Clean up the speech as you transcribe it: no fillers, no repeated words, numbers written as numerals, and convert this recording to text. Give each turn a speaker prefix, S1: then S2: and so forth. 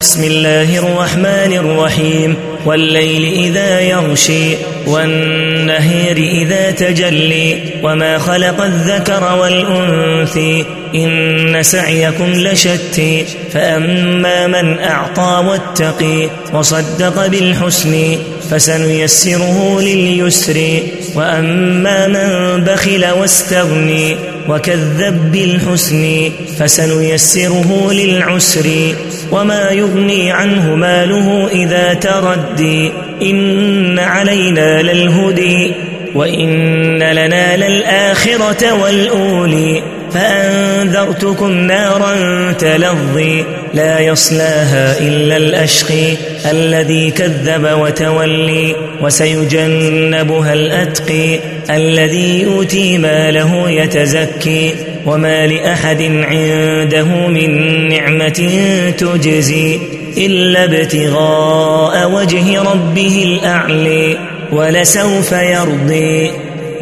S1: بسم الله الرحمن الرحيم والليل إذا يغشي والنهار إذا تجلي وما خلق الذكر والأنثى إن سعيكم لشتى فأما من أعطى واتقي وصدق بالحسن فسنيسره لليسر وأما من بخل واستغني وكذب بالحسن فسنيسره للعسر وما يغني عنه ماله إذا تردي إن علينا للهدي وإن لنا للآخرة والأولي فأنذرتكم نارا تلظي لا يصلاها إلا الأشقي الذي كذب وتولي وسيجنبها الأتقي الذي يؤتي ماله يتزكي وما لأحد عنده من نعمة تجزي إلا ابتغاء وجه ربه الأعلى ولسوف يرضي.